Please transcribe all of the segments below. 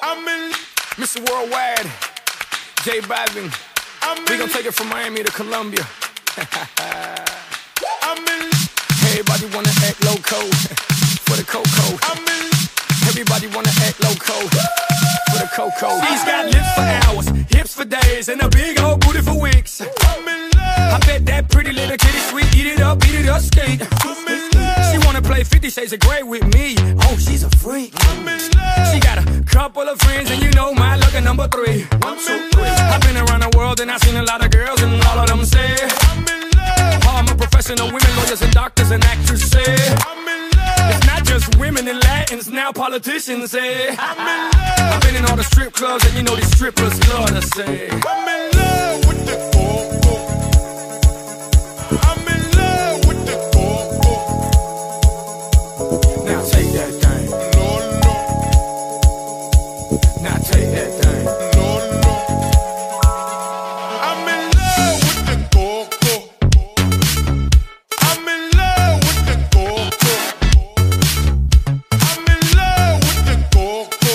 I'm in Mr. Worldwide, J Balvin. We gon' take it from Miami to Colombia. I'm in Everybody wanna act loco for the cocoa. I'm in Everybody wanna act loco for the cocoa. She's got lips for hours, hips for days, and a big old booty for weeks. I'm in love. I bet that pretty little kitty sweet, eat it up, skate. I'm in love. She wanna play 50 Shades of Grey with me. Oh, she's a freak. I'm in love. She got a couple of friends, and you know my lucky number 3. 1, 2, 3. I've been around the world and I've seen a lot of girls, and all of them say I'm in love. oh, I'm a professional. Women, lawyers, and doctors, and actors say I'm in love. it's not just women and Latins, now politicians say I'm in love. I've been in all the strip clubs, and you know these strippers love to say I'm in love with the coco. I'm in love with the coco. now take that thing, No, no, now take that thing. no, no. I'm in love with the coco. I'm in love with the coco. I'm in love with the coco.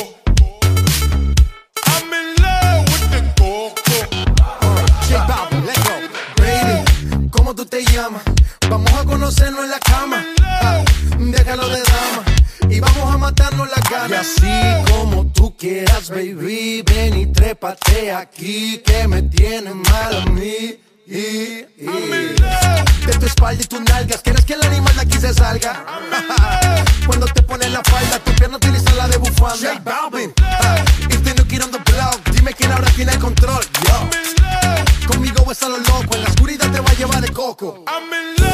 I'm in love with the coco. J Balvin, let's go. Baby, ¿cómo tú te llamas? Vamos a conocernos en la cama. Déjalo de dama y vamos a matarnos las ganas. Y así como tú quieras, baby, ven y trépate aquí que me tienes mal a mí. De tu espalda y tus nalgas, ¿quieres que el animal de aquí se salga? Cuando te pones la falda, tu pierna utiliza la de bufanda. J Balvin, if the new kid on the block, dime quién ahora tiene el control. Yo, conmigo es a lo loco, en la oscuridad te va a llevar de coco. I'm in love.